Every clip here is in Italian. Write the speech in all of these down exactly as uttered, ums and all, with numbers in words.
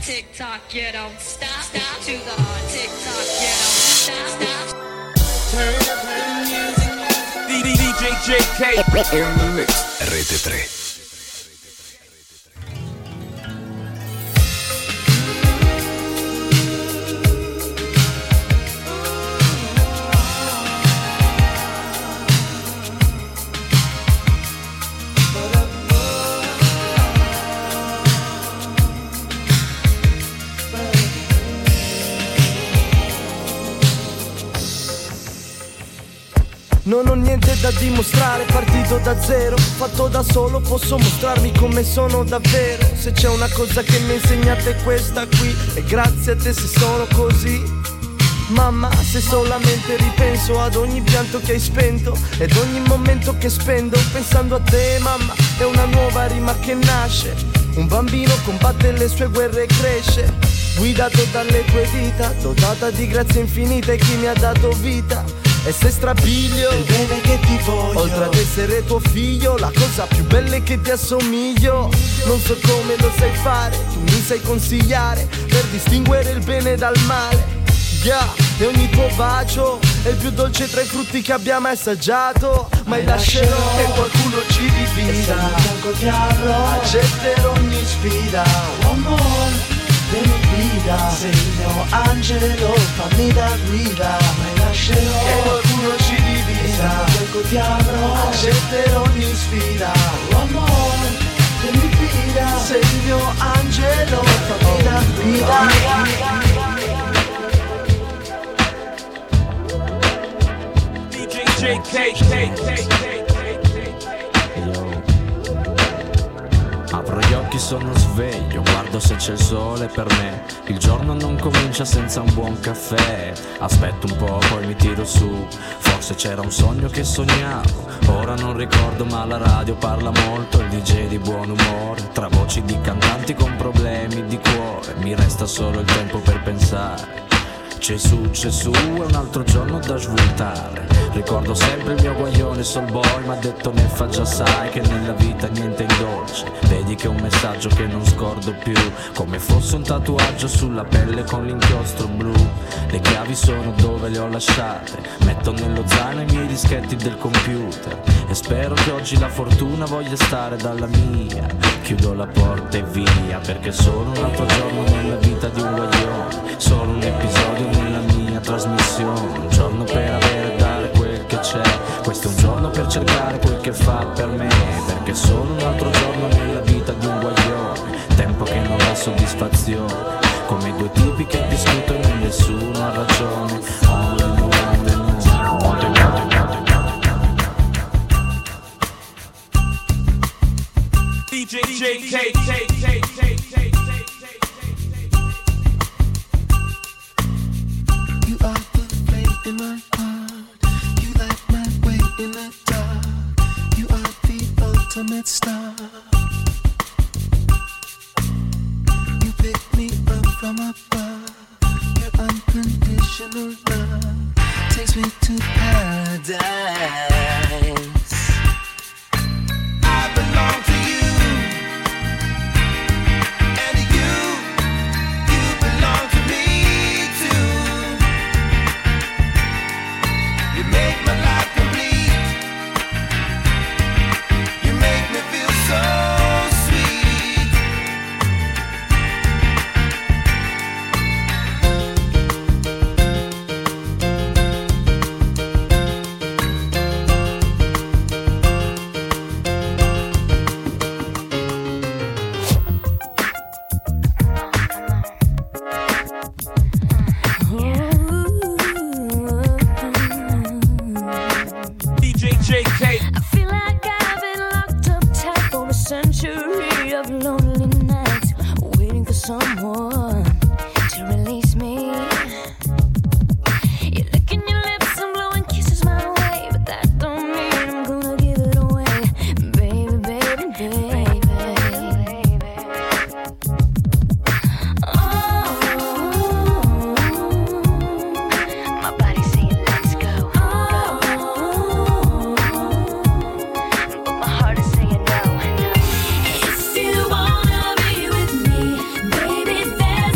tick tock, you don't stop, stop to the hard tick tock, you don't stop, stop. Turn up the music. D J J K in the mix. Rete tre. Non ho niente da dimostrare, partito da zero, fatto da solo, posso mostrarmi come sono davvero. Se c'è una cosa che mi insegnate è questa qui, e grazie a te se sono così. Mamma, se solamente ripenso ad ogni pianto che hai spento ed ogni momento che spendo pensando a te, mamma, è una nuova rima che nasce. Un bambino combatte le sue guerre e cresce, guidato dalle tue dita, dotata di grazia infinita e chi mi ha dato vita. E se strabilio il bene che ti voglio, oltre ad essere tuo figlio, la cosa più bella è che ti assomiglio. Non so come lo sai fare, tu mi sai consigliare per distinguere il bene dal male. Yeah, e ogni tuo bacio è il più dolce tra i frutti che abbiamo assaggiato. Mai lascerò che qualcuno ci divida, accetterò ogni sfida. One more, vieni guida, sei il mio angelo, fammi da guida. Mai lascerò che qualcuno ci divida, ti avrò, accetterò ogni sfida. One more, vieni guida, sei il mio angelo, fammi da guida. J K, K, K, K. Apro gli occhi, sono sveglio, guardo se c'è il sole per me. Il giorno non comincia senza un buon caffè. Aspetto un po', poi mi tiro su. Forse c'era un sogno che sognavo, ora non ricordo ma la radio parla molto. Il D J di buon umore, tra voci di cantanti con problemi di cuore. Mi resta solo il tempo per pensare. C'è su, c'è su, è un altro giorno da svuotare. Ricordo sempre il mio guaglione soul boy, m'ha detto ne fa già sai che nella vita niente è dolce. Vedi che è un messaggio che non scordo più, come fosse un tatuaggio sulla pelle con l'inchiostro blu. Le chiavi sono dove le ho lasciate, metto nello zaino i miei dischetti del computer. E spero che oggi la fortuna voglia stare dalla mia. Chiudo la porta e via, perché solo un altro giorno nella vita di un guaglione, solo un episodio nella mia trasmissione. Un giorno per avere e dare quel che c'è, questo è un giorno per cercare quel che fa per me. Perché solo un altro giorno nella vita di un guaglione, tempo che non dà soddisfazione, come due tipi che discutono e nessuno ha ragione. Only one, only one, only one, only one. D J J K, K, K, K, K. You are the flame in my heart. You light my way in the dark. You are the ultimate star. You pick me up from above. Your unconditional love takes me to paradise. I belong to you. If you wanna be with me, baby, then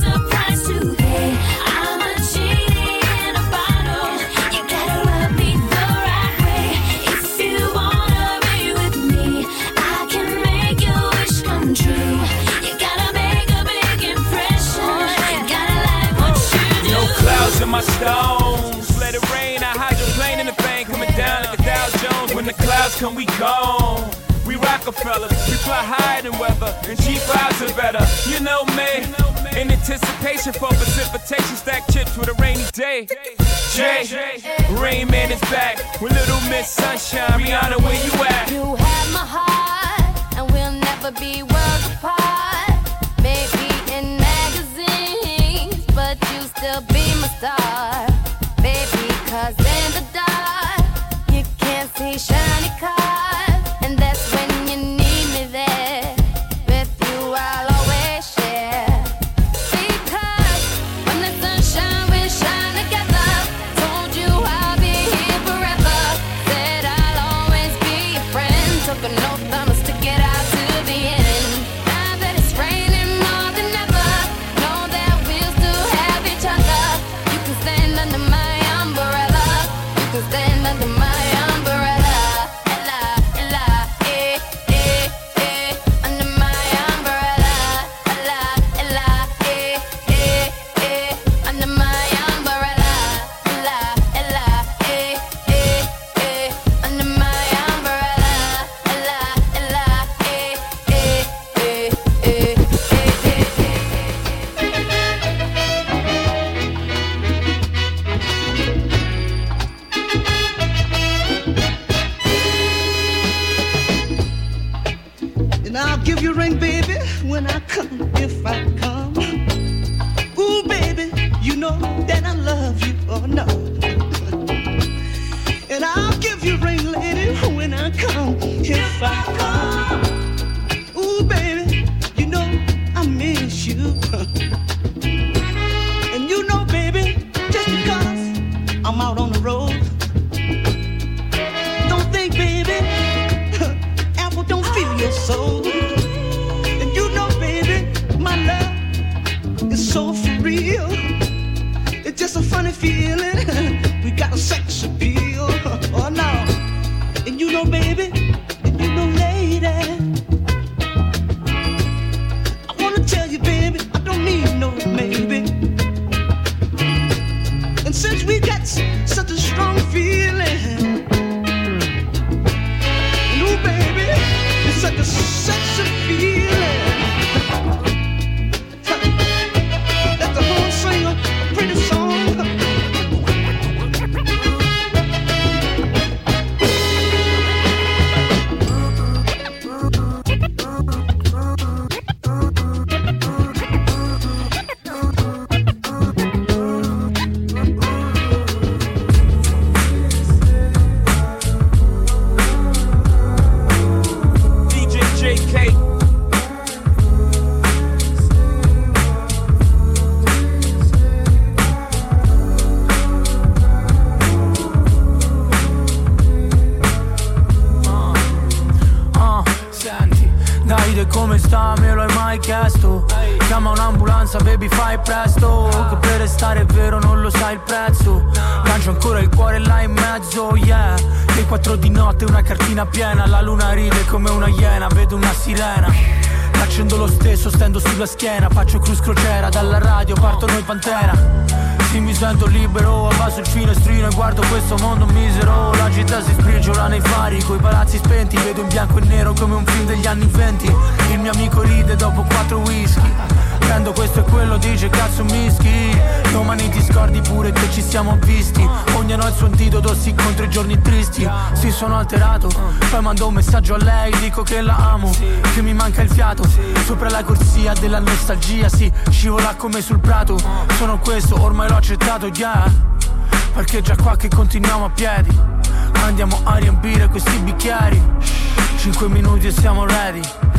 stones. Let it rain, I hydroplane in the thing coming down like a Dow Jones. When the clouds come, we gone. We Rockefellers, we fly higher than weather, and cheap vibes are better. You know me, in anticipation for precipitation, stack chips with a rainy day. Jay, Rain Man is back with Little Miss Sunshine. Rihanna, where you at? You have my heart, and we'll never be worlds apart. Maybe in magazines, but you still be my star. Baby, cause in the dark, you can't see shiny cars. And that's when you need me there. With you I'll always share. Because when the sunshine we shine together. Told you I'll be here forever. Said I'll always be your friend. Took an oath I'ma stick it out to the end. Now that it's raining more than ever, know that we'll still have each other. You can stand under my umbrella. You can stand under my umbrella. Give you ring, baby, when I come, if I come. Ooh, baby, you know that I love you, oh no. And I'll give you ring, lady, when I come, if I come. Ooh, baby, you know I miss you. And you know, baby, just because I'm out on the road, don't think, baby, apple don't feel your soul. So for real, it's just a funny feeling. We got a sex appeal, oh no. And you know, baby, and you know, lady, I wanna tell you, baby, I don't need no maybe. And since we got such a strong feeling, and ooh, baby, it's such a sexy feeling. Come sta? Me lo hai mai chiesto? Chiama un'ambulanza, baby, fai presto. Che per restare vero non lo sai il prezzo. Lancio ancora il cuore là in mezzo, yeah. Le quattro di notte, una cartina piena. La luna ride come una iena, vedo una sirena. L'accendo lo stesso, stendo sulla schiena. Faccio cruise crociera, dalla radio parto noi Pantera. Sì, mi sento libero, abbasso il finestrino e guardo questo mondo misero. La città si sbriciola nei fari, coi palazzi spenti. Vedo in bianco e nero come un film degli anni venti. Il mio amico ride dopo quattro whisky. Prendo questo e quello, dice cazzo mischi. Domani ti scordi pure che ci siamo visti. Ognuno ha il suo antidoto, sì, contro i giorni tristi. Sì, sono alterato, poi mando un messaggio a lei. Dico che la amo, che mi manca il fiato. Sopra la corsia della nostalgia, sì, scivola come sul prato. Sono questo, ormai l'ho accettato, yeah. Parcheggia qua che continuiamo a piedi. Andiamo a riempire questi bicchieri. Cinque minuti e siamo ready.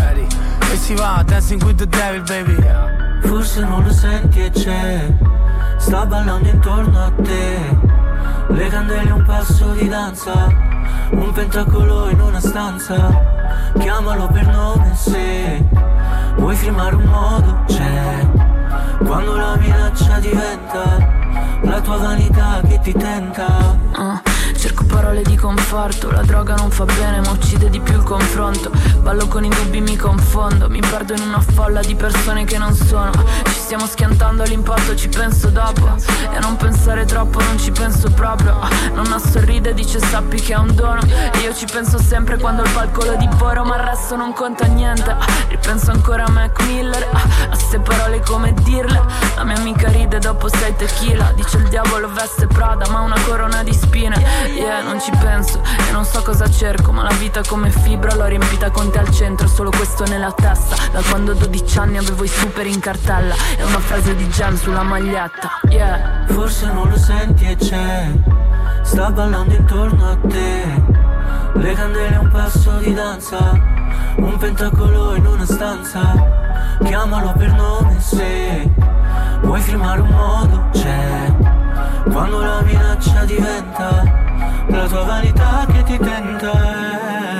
E si va, dancing with the devil, baby. Forse non lo senti e c'è, sta ballando intorno a te. Le candele un passo di danza, un pentacolo in una stanza. Chiamalo per nome se vuoi firmare un modo, c'è. Quando la minaccia diventa la tua vanità che ti tenta. uh, Cerco parole di conforto, la droga non fa bene ma uccide di più il confronto. Ballo con i dubbi, mi confondo, mi perdo in una folla di persone che non sono. Ci stiamo schiantando l'impatto, ci penso dopo. E a non pensare troppo, non ci penso proprio. Nonna sorride e dice sappi che è un dono. E io ci penso sempre quando il palco lo divoro, ma il resto non conta niente. Ripenso ancora a Mac Miller, a ste parole come dirle. La mia amica ride dopo sei tequila, dice il diavolo veste Prada ma una corona di spine. Yeah, non ci penso e non so cosa cerco, ma la vita come fibra l'ho riempita con te al centro. Solo questo nella testa, da quando a dodici anni avevo i super in cartella. È una frase di Gian sulla maglietta. Yeah. Forse non lo senti e c'è, sta ballando intorno a te. Le candele a un passo di danza, un pentacolo in una stanza. Chiamalo per nome se vuoi firmare un modo, c'è. Quando la minaccia diventa la tua vanità che ti tenta.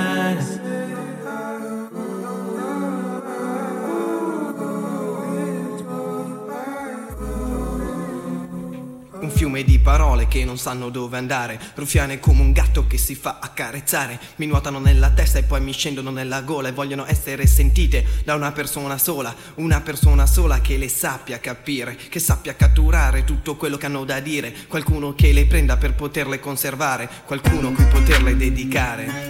Un fiume di parole che non sanno dove andare, ruffiane come un gatto che si fa accarezzare. Mi nuotano nella testa e poi mi scendono nella gola e vogliono essere sentite da una persona sola. Una persona sola che le sappia capire, che sappia catturare tutto quello che hanno da dire. Qualcuno che le prenda per poterle conservare, qualcuno cui poterle dedicare.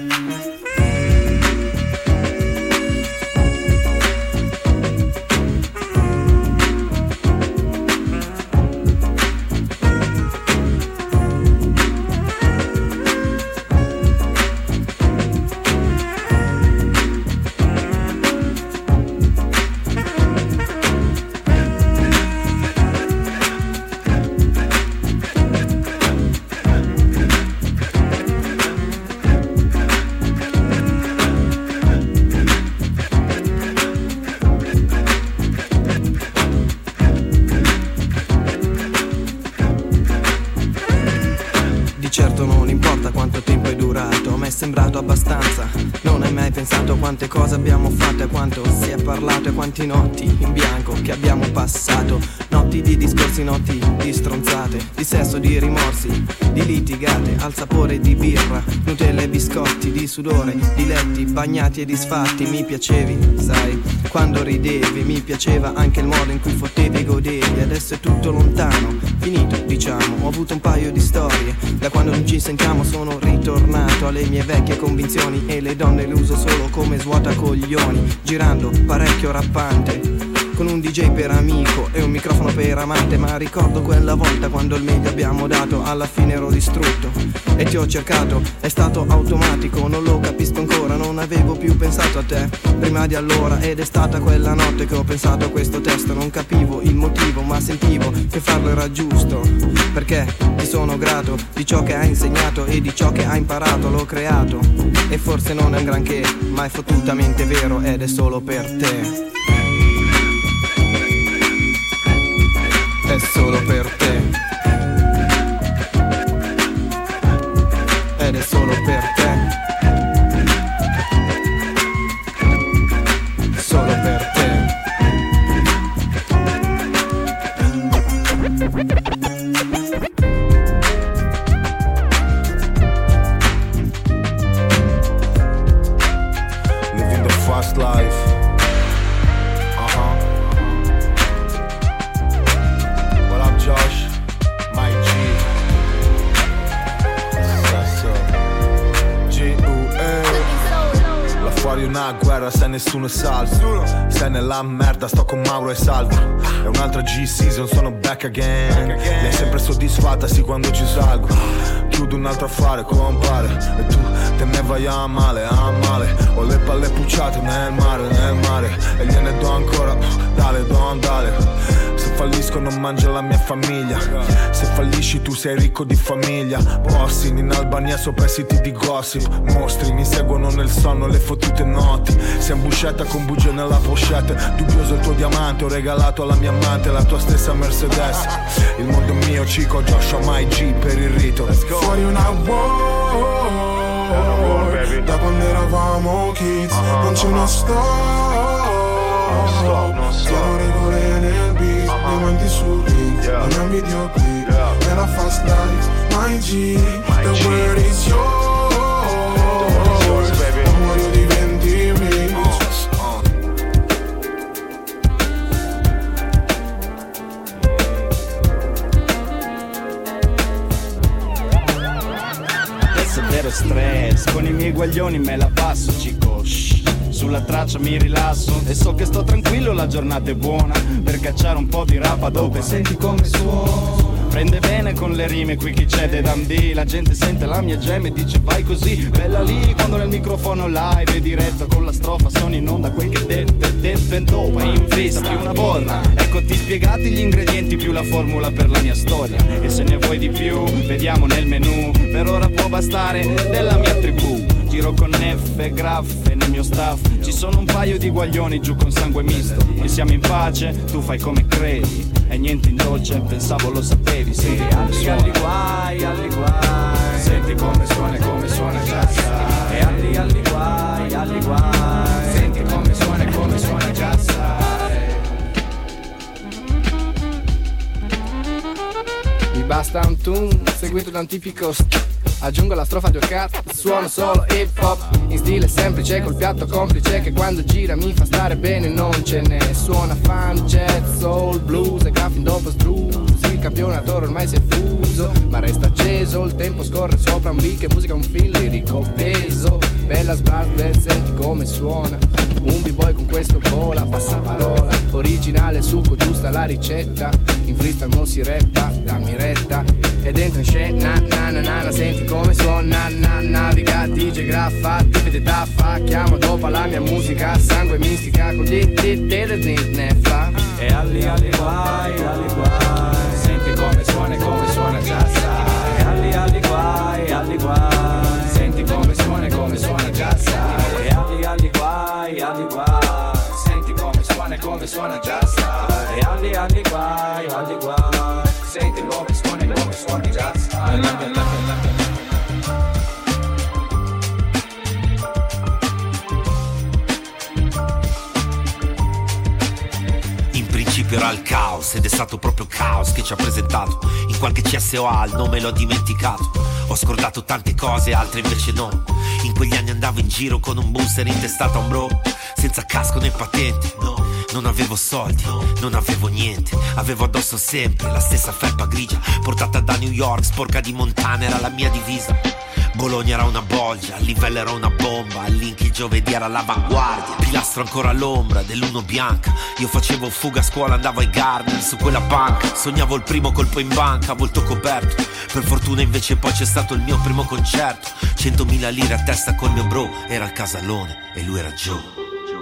Sembrato abbastanza, non hai mai pensato a quante cose abbiamo fatto, a quanto si è parlato e quanti notti in bianco che abbiamo passato. Notti di discorsi, notti di stronzate, di sesso, di rimorsi, di litigate, al sapore di birra, Nutella e biscotti, di sudore, di letti bagnati e disfatti. Mi piacevi, sai, quando ridevi, mi piaceva anche il modo in cui fottevi e godevi. Adesso è tutto lontano, finito diciamo, ho avuto un paio di storie. Da quando non ci sentiamo sono ritornato alle mie vecchie convinzioni e le donne le uso solo come svuotacoglioni, girando parecchio rappante con un D J per amico e un microfono per amante. Ma ricordo quella volta quando il meglio abbiamo dato, alla fine ero distrutto e ti ho cercato, è stato automatico, non lo capisco ancora, non avevo più pensato a te prima di allora. Ed è stata quella notte che ho pensato a questo testo, non capivo il motivo ma sentivo che farlo era giusto, perché ti sono grato di ciò che hai insegnato e di ciò che hai imparato, l'ho creato. E forse non è un granché, ma è fottutamente vero ed è solo per te. È solo per te. Ed è solo per te. Solo per te. Living the fast life. Josh, my G, Sasso, G U E. Là fuori una guerra, se nessuno è salvo. Stai nella merda, sto con Mauro e Salvo. È un'altra G-season, sono back again. Lei è sempre soddisfatta, sì, quando ci salgo. Chiudo un altro affare, compare. E tu te ne vai a male, a male. Ho le palle pucciate nel mare, nel mare. E gliene do ancora, dale, don, dale. Se fallisco non mangio la mia famiglia. Se fallisci tu sei ricco di famiglia. Bossing in Albania sopra i siti di gossip. Mostri mi seguono nel sonno le fottute notti. Sei ambuscetta con bugie nella pochette. Dubbioso il tuo diamante, ho regalato alla mia amante la tua stessa Mercedes. Il mondo è mio, Cico, Joshua, my G per il rito. Fuori una war, da quando eravamo kids, uh-huh, non c'è una stop, sono regole nel beat, uh-huh, diamanti sul ring, yeah, non è un videoclip, yeah, nella fast life, my G, my the G. Word is yours, amore io diventi rich, uh, uh. stress, con i miei guaglioni me la passo, cico. Shh. Sulla traccia mi rilasso e so che sto tranquillo, la giornata è buona per cacciare un po' di rapa dopo. Senti come suona, prende bene con le rime, qui chi c'è De Dundee. La gente sente la mia gem e dice vai così, bella lì. Quando nel microfono live è diretto con la strofa sono in onda quel che deve, deve dopo in vista più una volta. Ecco ti spiegati gli ingredienti più la formula per la mia storia. E se ne vuoi di più vediamo nel menù, per ora può bastare della mia tribù. Giro con F, graffe nel mio staff, ci sono un paio di guaglioni giù con sangue misto. E siamo in pace, tu fai come credi, e niente in dolce, pensavo lo sapevi. Senti come suona, alli guai, alli guai. Senti come suona, come suona già sai. E alli alli guai, alli guai. Senti come suona, come suona già sai. Mi basta un tune seguito da un tipico st- aggiungo la strofa a due cazzo, suono solo hip hop in stile semplice col piatto complice che quando gira mi fa stare bene, non ce ne suona funk, jazz, soul, blues e graffin dopo struz. Il campionato ormai si è fuso ma resta acceso, il tempo scorre sopra un beat, che musica un film lirico peso. Bella sbart, senti come suona, un b-boy con questo vola, passa parola, originale, succo, giusta la ricetta, in freestyle mo si retta, dammi retta, e dentro in scena, na na na na, senti come suona, na naviga, D J graffa, tipi di taffa, chiamo dopo la mia musica, sangue mistica, con di di di di ne fa. E alli alli guai, alli guai, senti come suona, come suona già sai. E alli alli guai, alli guai, senti come suona, come suona già sai. E alli alli guai, alli guai, senti come suona, come suona già sai. E alli alli guai, alli guai, senti come suona, come suona già sai. Era il caos ed è stato proprio caos che ci ha presentato in qualche C S O A, il nome l'ho dimenticato. Ho scordato tante cose, altre invece no. In quegli anni andavo in giro con un booster intestato a un bro, senza casco né patente, no. Non avevo soldi, non avevo niente, avevo addosso sempre la stessa felpa grigia portata da New York, sporca di Montana, era la mia divisa. Bologna era una bolgia, Livello era una bomba, Link il giovedì era l'avanguardia, Pilastro ancora all'ombra dell'uno bianca. Io facevo fuga a scuola, andavo ai Gardner su quella panca, sognavo il primo colpo in banca, volto coperto. Per fortuna invece poi c'è stato il mio primo concerto, centomila lire a testa col mio bro, era il Casalone e lui era Joe.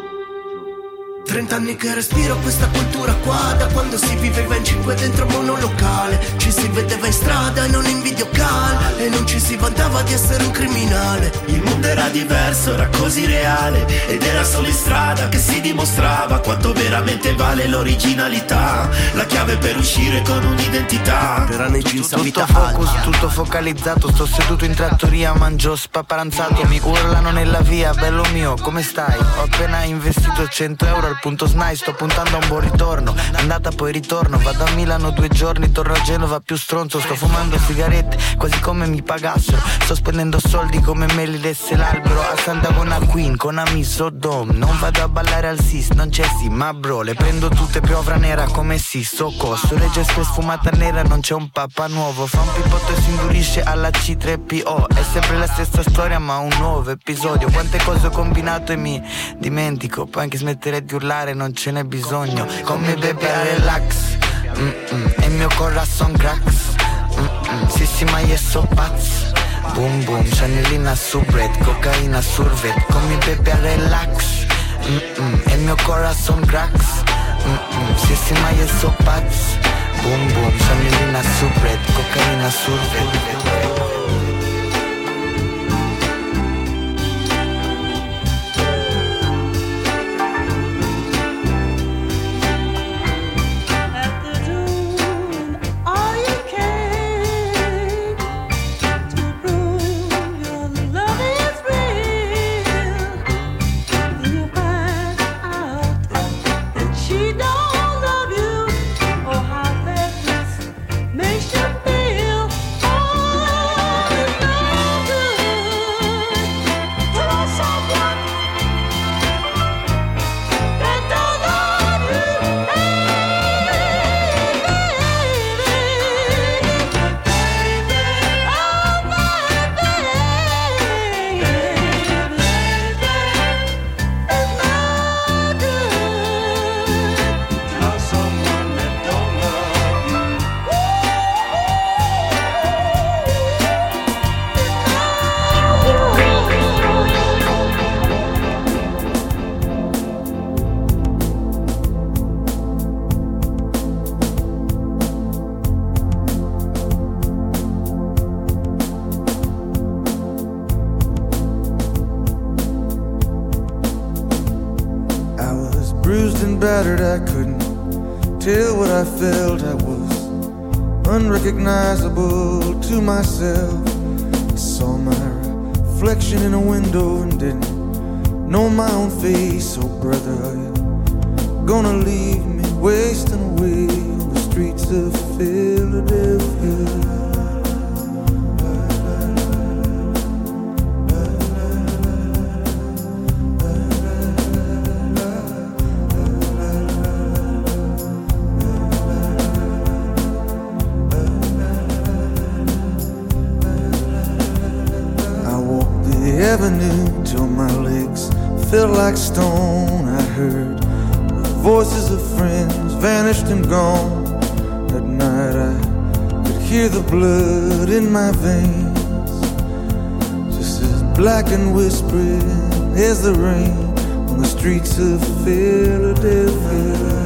Trent'anni che respiro questa cultura qua, da quando si viveva in cinque dentro monolocale. Ci si vedeva in strada e non in videocall, e non ci si vantava di essere un criminale. Il mondo era diverso, era così reale, ed era solo in strada che si dimostrava quanto veramente vale l'originalità, la chiave per uscire con un'identità. Per anni tutto focus, tutto focalizzato, sto seduto in trattoria, mangio spaparanzato, mi urlano nella via, bello mio, come stai? Ho appena investito cento euro al punto S N I, sto puntando a un buon ritorno, andata poi ritorno, vado a Milano due giorni, torno a Genova più stronzo, sto fumando sigarette quasi come mi pagassero, sto spendendo soldi come me li desse l'albero, a Santa con a Queen, con Amis o Dom, non vado a ballare al Sis, non c'è sì, ma bro, le prendo tutte piovra nera come sì, so costo, regge sfumata nera, non c'è un papà nuovo, fa un pipotto e si indurisce alla C tre P O, è sempre la stessa storia ma un nuovo episodio, quante cose ho combinato e mi dimentico, poi anche smettere di urlare non ce n'è bisogno, come bebe a relax, mm-mm, e il mio corazon cracks, mm-mm, sì sì ma io so pazz, boom boom, Chanelina su bread, cocaina sul vet, come bebe a relax, mm-mm, e il mio corazon cracks, mm-mm, sì sì ma io so pazz, boom boom, Chanelina su bread, cocaina sul vet. Makes you feel, oh battered, I couldn't tell what I felt. I was unrecognizable to myself. I saw my reflection in a window and didn't know my own face. Oh brother, are you gonna leave me wasting away on the streets of Philadelphia? Avenue till my legs felt like stone. I heard the voices of friends vanished and gone. At night I could hear the blood in my veins, just as black and whispering as the rain on the streets of Philadelphia.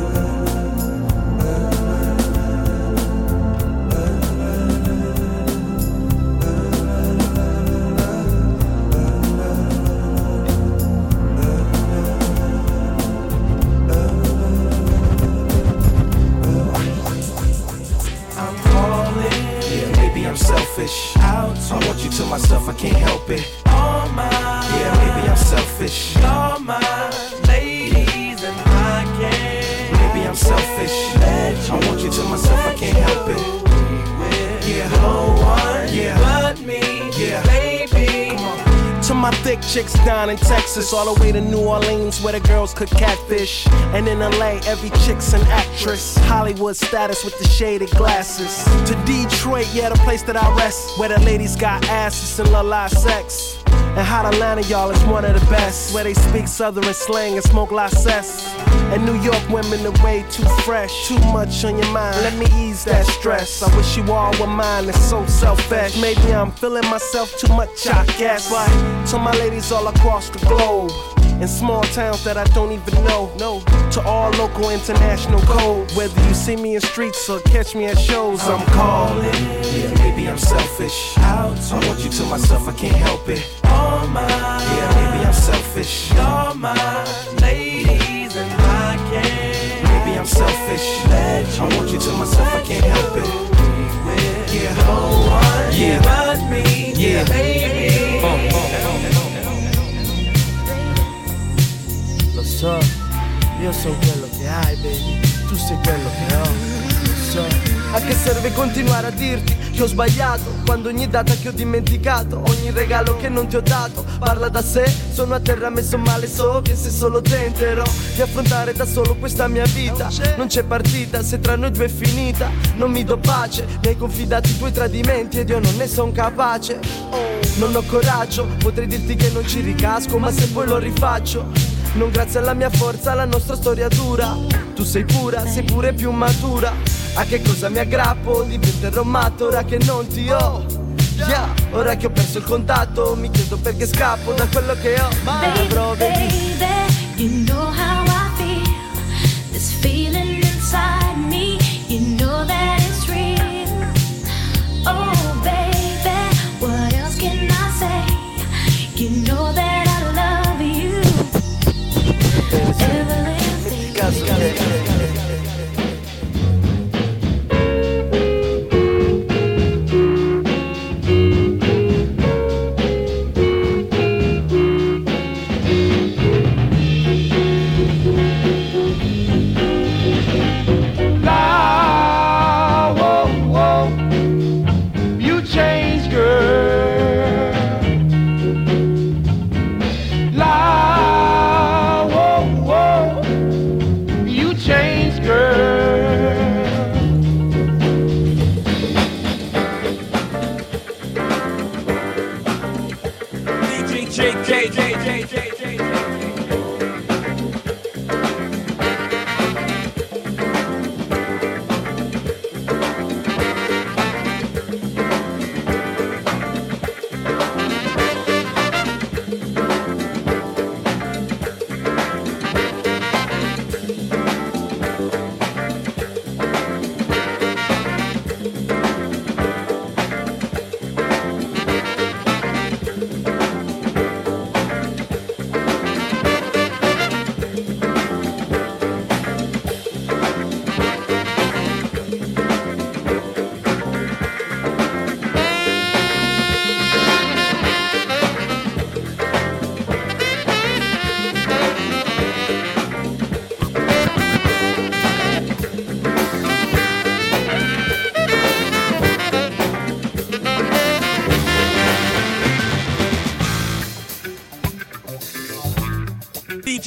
I want you to myself, I can't help it. All my, yeah, maybe I'm selfish. All my ladies and I can't. Maybe I'm selfish. I want you to myself, I can't help it. Yeah, no one, yeah, but me, yeah, baby. Come on. To my thick chicks down in Texas, all the way to New Orleans where the girls could catfish. And in L A, every chick's an actress. Hollywood status with the shaded glasses. To Detroit, yeah, the place that I rest, where the ladies got asses and love live sex. And Hot Atlanta, y'all, is one of the best, where they speak southern slang and smoke license. And New York women are way too fresh. Too much on your mind, let me ease that stress. I wish you all were mine, it's so selfish. Maybe I'm feeling myself too much, I guess. But to my ladies all across the globe, in small towns that I don't even know, no. To all local international code, whether you see me in streets or catch me at shows, I'm calling. Yeah, maybe I'm selfish. I want you to myself, I can't help it. All my, yeah, maybe I'm selfish. All my ladies and I can't. Maybe I'm selfish. I want you to myself, I can't help it. Yeah, no one, yeah, but me, yeah, baby. Uh, uh, uh. Lo so, io so quello che hai, baby. Tu sei quello che ho. Lo so. A che serve continuare a dirti che ho sbagliato, quando ogni data che ho dimenticato, ogni regalo che non ti ho dato parla da sé. Sono a terra messo male, so che se solo tenterò di affrontare da solo questa mia vita, non c'è partita, se tra noi due è finita. Non mi do pace, mi hai confidato i tuoi tradimenti ed io non ne son capace. Non ho coraggio, potrei dirti che non ci ricasco, ma se poi lo rifaccio non grazie alla mia forza, la nostra storia dura. Tu sei pura, sei pure più matura. A che cosa mi aggrappo? Diventerò matto ora che non ti ho. Yeah, ora che ho perso il contatto, mi chiedo perché scappo da quello che ho. Baby, baby, you know how I feel. This feeling inside me, you know that it's real. Oh baby, what else can I say? You know that I love you.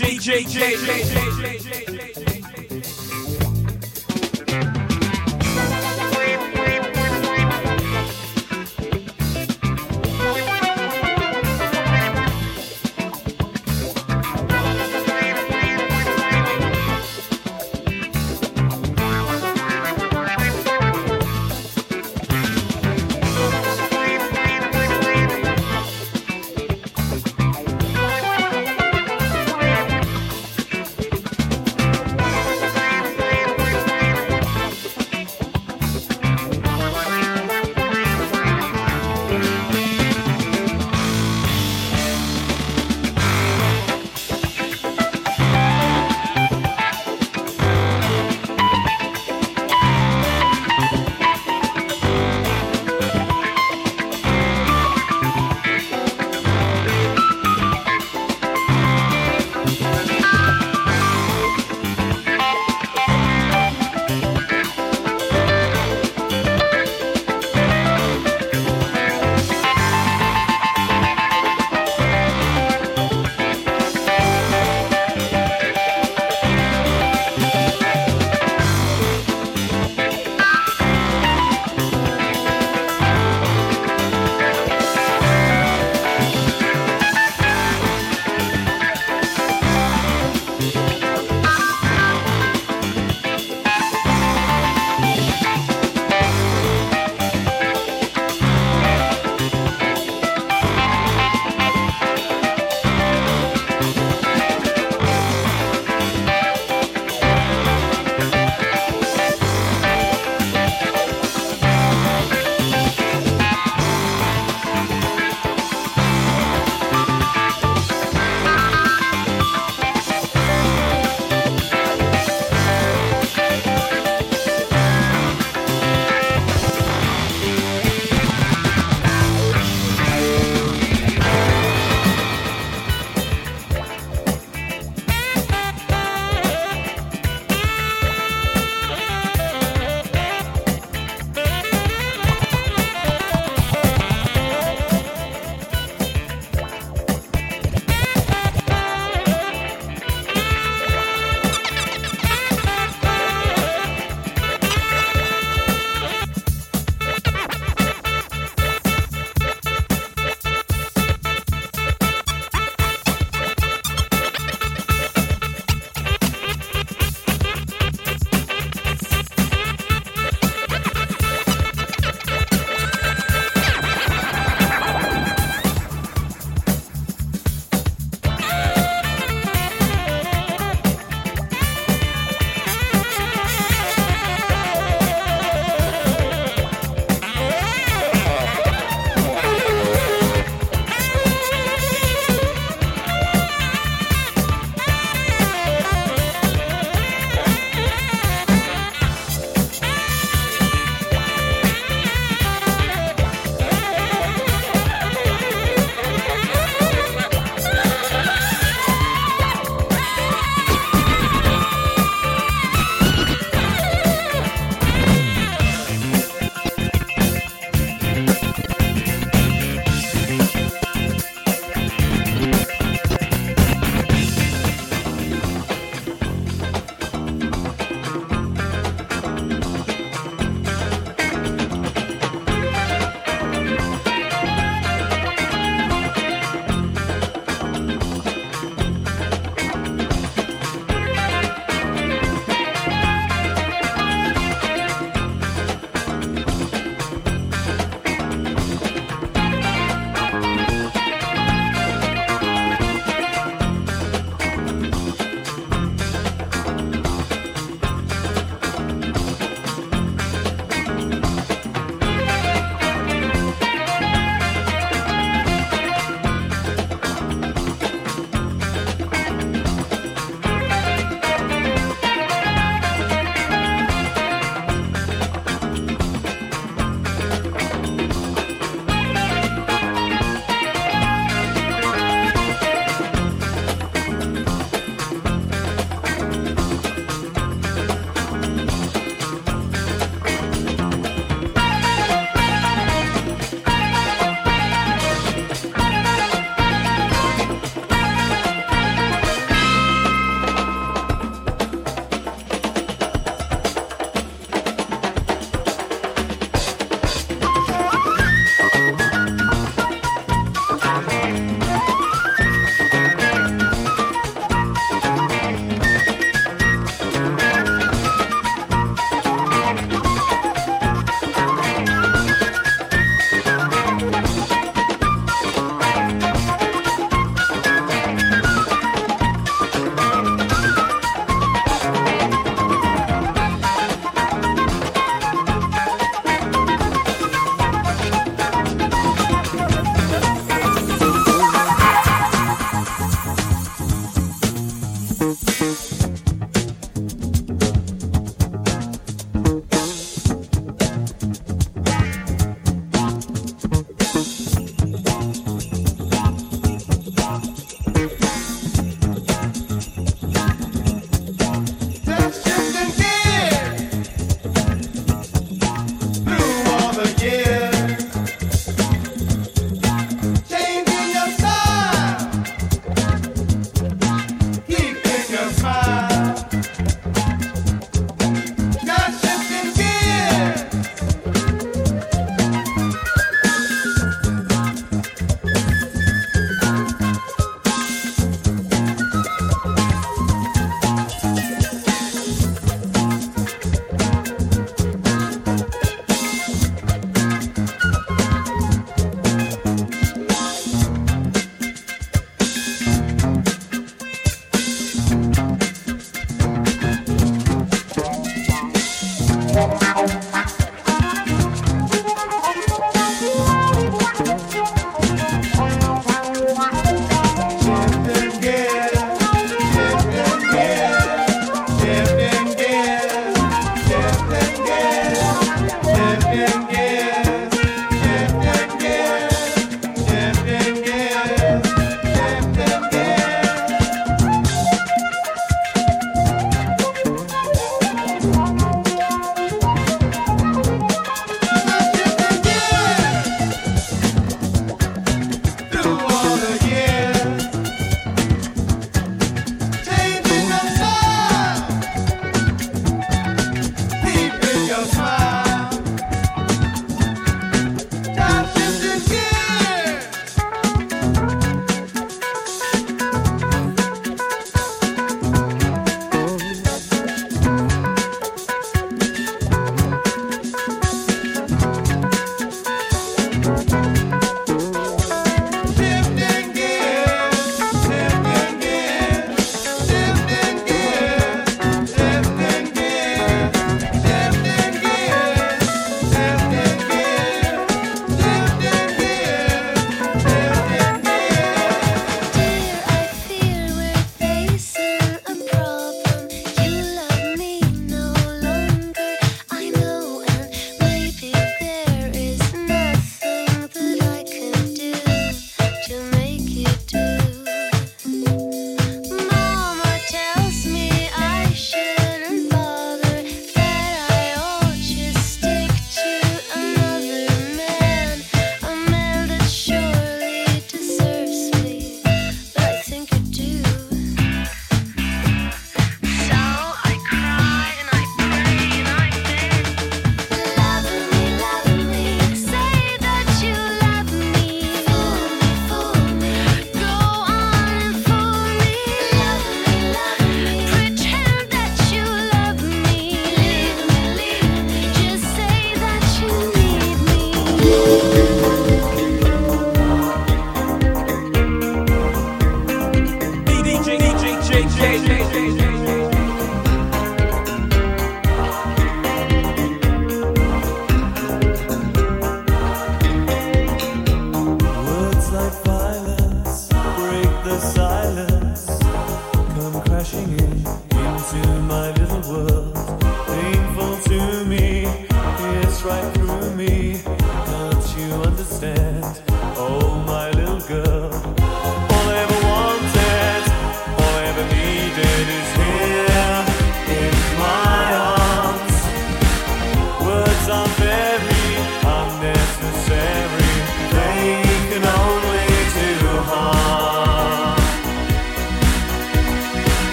J J J J J J.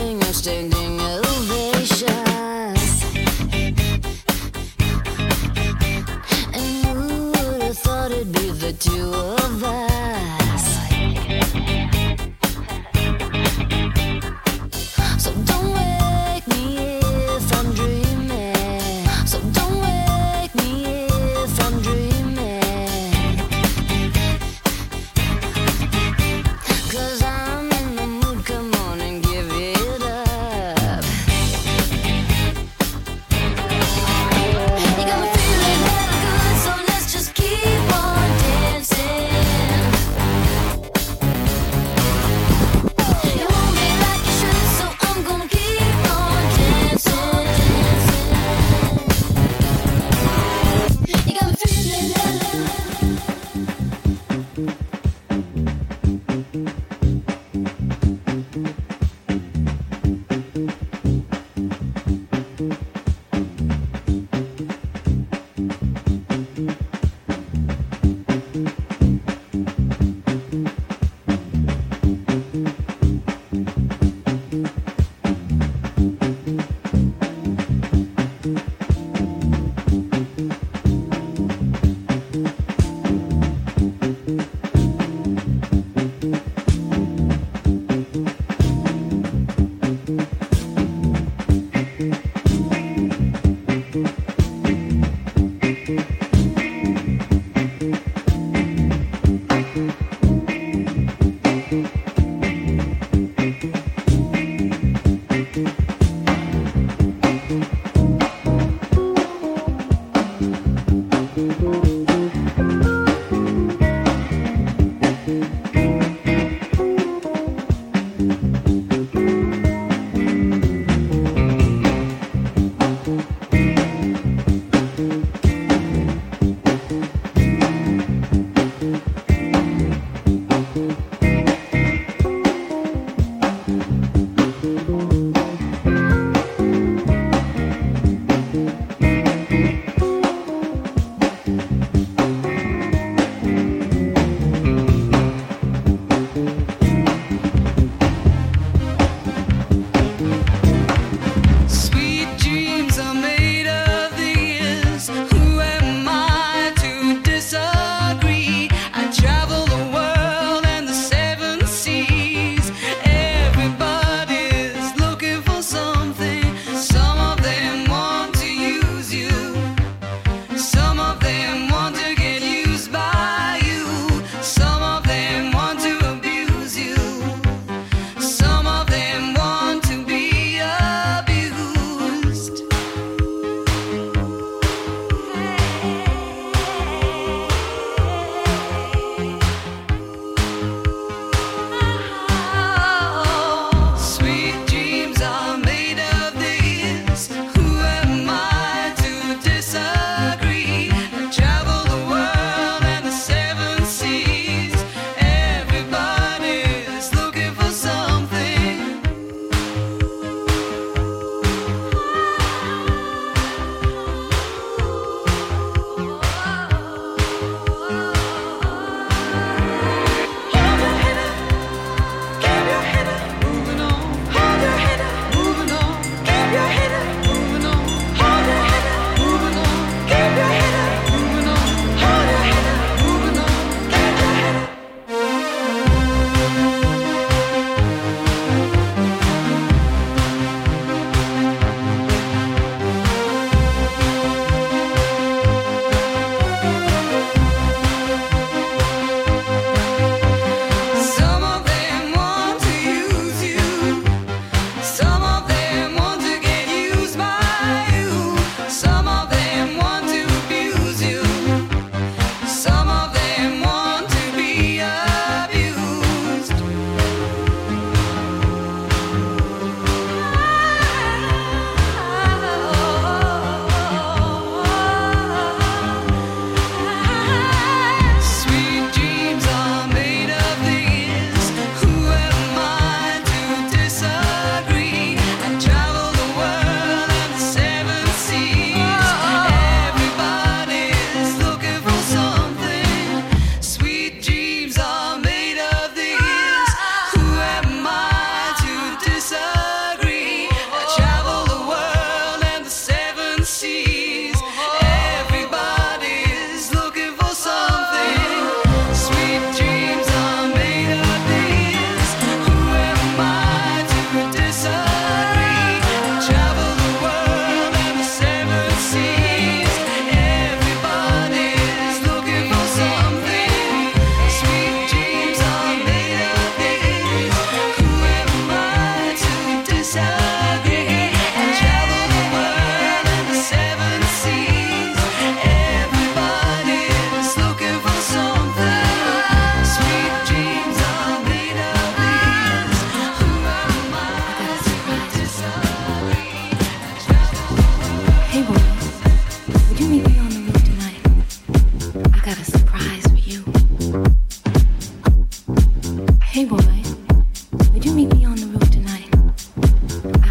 standing or standing ovations. And who would have thought it'd be the two of us? So don't wake me if I'm dreaming. So don't wake me if I'm dreaming. 'Cause I'm in the mood, come on and give it up.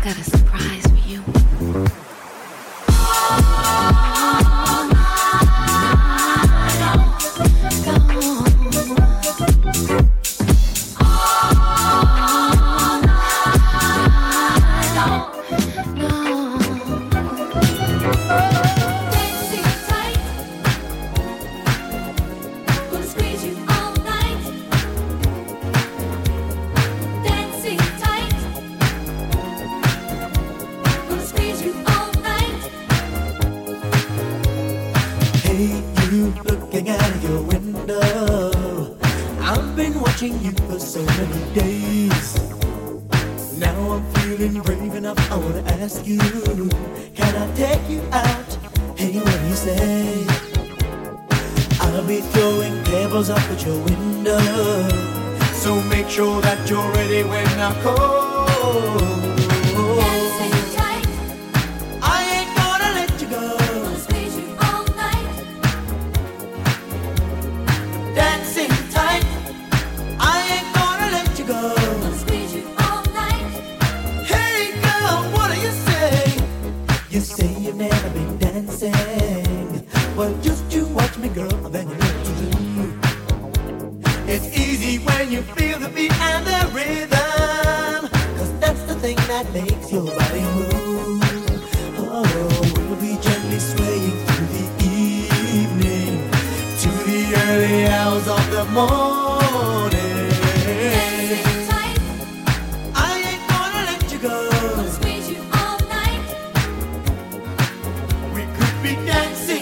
got a surprise for you. You for so many days. Now I'm feeling brave enough. I wanna ask you, can I take you out? Hey, what do you say? I'll be throwing pebbles up at your window, so make sure that you're ready when I call. Well, just you watch me, girl, then you know what to do. It's easy when you feel the beat and the rhythm, 'cause that's the thing that makes your body move. Oh, we'll be gently swaying through the evening to the early hours of the morning. I ain't gonna let you go. Gonna squeeze you all night. We could be dancing.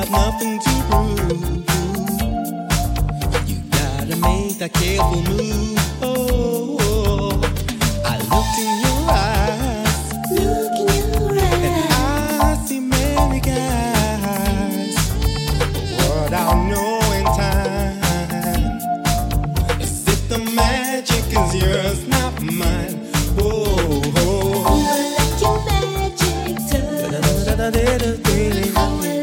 got nothing to prove. You gotta make that careful move. Oh, oh. I looked in your eyes, look in your eyes, and I see many guys. What I'll know in time is if the magic is yours, not mine. Oh, oh. Let your magic touch.